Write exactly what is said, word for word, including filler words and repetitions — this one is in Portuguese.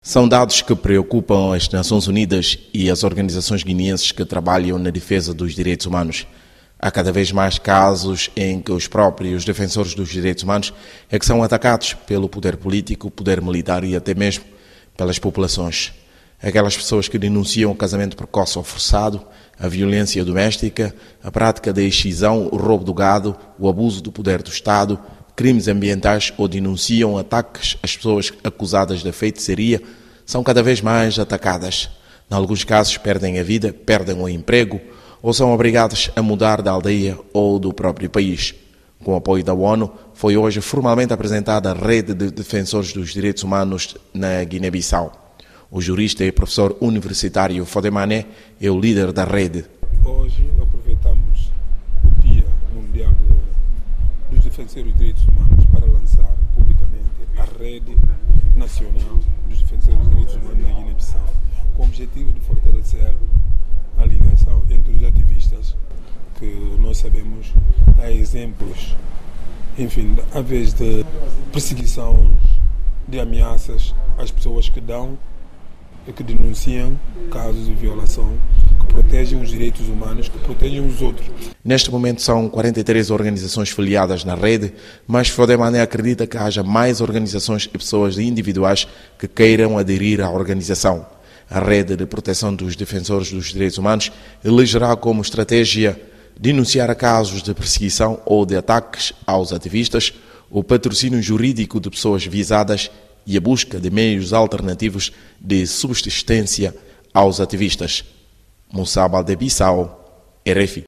São dados que preocupam as Nações Unidas e as organizações guineenses que trabalham na defesa dos direitos humanos. Há cada vez mais casos em que os próprios defensores dos direitos humanos é que são atacados pelo poder político, poder militar e até mesmo pelas populações. Aquelas pessoas que denunciam o casamento precoce ou forçado, a violência doméstica, a prática da excisão, o roubo do gado, o abuso do poder do Estado, crimes ambientais ou denunciam ataques às pessoas acusadas de feitiçaria, são cada vez mais atacadas. Em alguns casos perdem a vida, perdem o emprego ou são obrigados a mudar da aldeia ou do próprio país. Com o apoio da ONU, foi hoje formalmente apresentada a Rede de Defensores dos Direitos Humanos na Guiné-Bissau. O jurista e professor universitário Fodé Mané é o líder da rede. Hoje aproveitamos o Dia Mundial de, dos Defensores dos Direitos Humanos para lançar publicamente a Rede Nacional dos Defensores dos Direitos Humanos na Guiné-Bissau, com o objetivo de fortalecer a ligação entre os ativistas, que nós sabemos há exemplos, enfim, à vez de perseguição, de ameaças às pessoas que dão e que denunciam casos de violação, que protegem os direitos humanos, que protegem os outros. Neste momento são quarenta e três organizações filiadas na rede, mas Fodé Mané acredita que haja mais organizações e pessoas individuais que queiram aderir à organização. A Rede de Proteção dos Defensores dos Direitos Humanos elegerá como estratégia denunciar casos de perseguição ou de ataques aos ativistas, o patrocínio jurídico de pessoas visadas e a busca de meios alternativos de subsistência aos ativistas. Moussa Baldé Bissau, R F I.